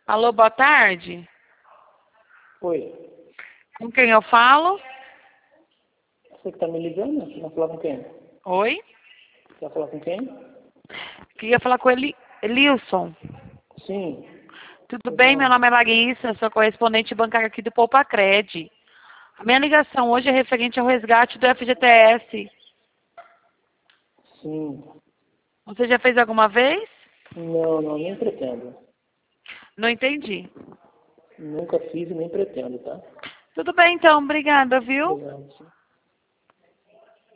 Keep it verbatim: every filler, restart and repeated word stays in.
Alô, boa tarde. Oi. Com quem eu falo? Você que tá me ligando? Você vai falar com quem? Oi? Você vai falar com quem? Queria falar com ele, Elilson. Sim. Tudo Pois bem? Meu não. nome é Larissa, sou correspondente bancária aqui do Poupa Cred. A minha ligação hoje é referente ao resgate do F G T S. Sim. Você já fez alguma vez? Não, não, nem pretendo. Não entendi. Nunca fiz e nem pretendo, tá? Tudo bem, então. Obrigada, viu? Obrigado. Sim.